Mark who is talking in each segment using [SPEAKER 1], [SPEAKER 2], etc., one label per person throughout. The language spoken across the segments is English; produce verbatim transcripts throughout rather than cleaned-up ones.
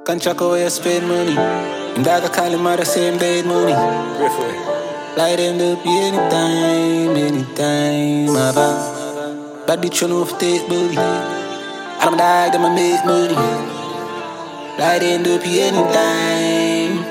[SPEAKER 1] Can't track away you spend money. And dog I call him out the same day money. Light him up anytime, anytime, my bad. Bad bitch on off take booty. I'm a dog, them a make money. Light him up anytime.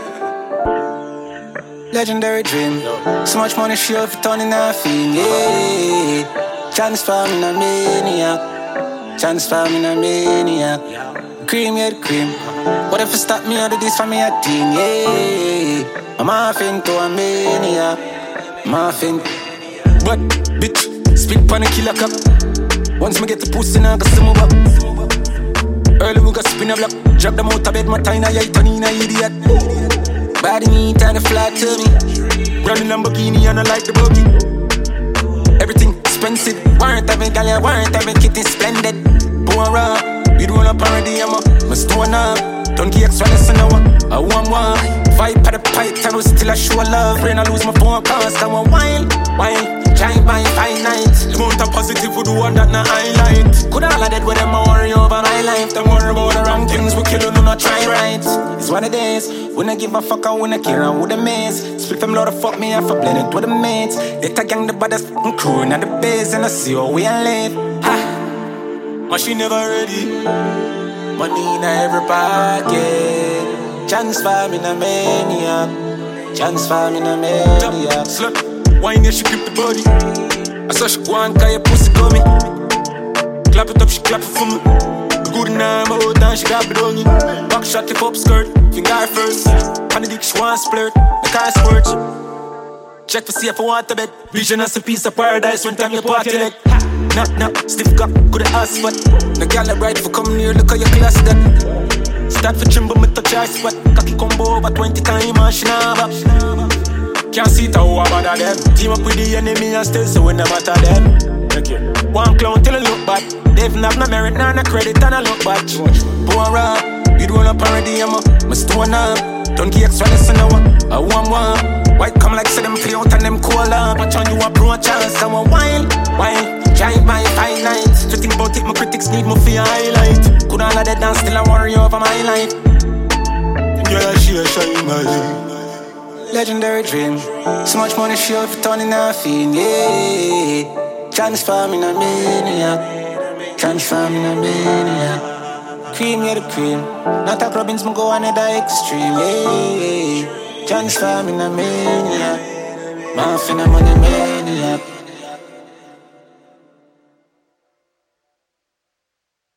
[SPEAKER 1] Legendary dream. So much money she off turning nothing, yeah. Transform in a maniac. Transform in a maniac. Cream, yeah, cream. What if you stop me out of this for me a thing, yeah. I'm off into a maniac. I'm off in. But, bitch, speak on a killer cup. Once me get the pussy, now I got some move up. Early we got spin a block. Drop them out of bed, my time, I turn in a idiot. Body neat and a flat to me. Running Lamborghini and I like the buggy. Everything expensive. Warrant of a gal, warrant of a kitty splendid. Pour up, we do a parody, I'm a stone up. Don't get extra lesson now. I want one. Vibe at the pipe, and we still a show love. Brain I lose my phone calls, come on, wine, wine. Giant by five nights. The amount of positive we do one that na highlight. Could all of that with them a worry over my life. Don't worry about the wrong things, we kill you, do not try right. It's one of days, when I give a fuck, I wanna care and with the mates. Split them loud, fuck me, I for blend it with the mates. They tag gang the baddest f***ing crew in the base, and I see how we a live. Ha! Machine never ready. Money in every pocket. Transform in a maniac. Transform in a maniac. Slut. Wine yeah, she grip the body. I saw she go and call your pussy coming. Clap it up, she clap it for me. The good now, my old down, she grab it on you. Back shot, tip up skirt, finger first. On the dick, she want splurt, the car squirt. Check to see if I want a bed. Vision as a piece of paradise when time you party leg. Knock, knock, stiff cock, good ass spot. The gal that ride for come near, look at your class that. Start for trim, but me touch her spot. Cocky combo over twenty times, and she nah back. Can't see it how about them. Team up with the enemy and still so we no matter them. Okay. One clown till I look bad. They've not no merit, nor no credit, and I look bad. Pour up, you do a parody, I'm a stone up. Don't get extra lesson now. I want one. White come like say them play out and them cool up. Watch on you a pro chance, I want wine, wine. Giant by five nights. Just think about it, my critics need me for your highlight. Could all of that dance still I worry over my life. Yeah, she a shine my life. Legendary dream. So much money she off turning nothing, yeah. Transform in a maniac. Transform in a maniac. Cream, yeah, the cream. Not a Robbins, me go another extreme, yeah. Transform in a maniac. Muffin, I'm on a maniac.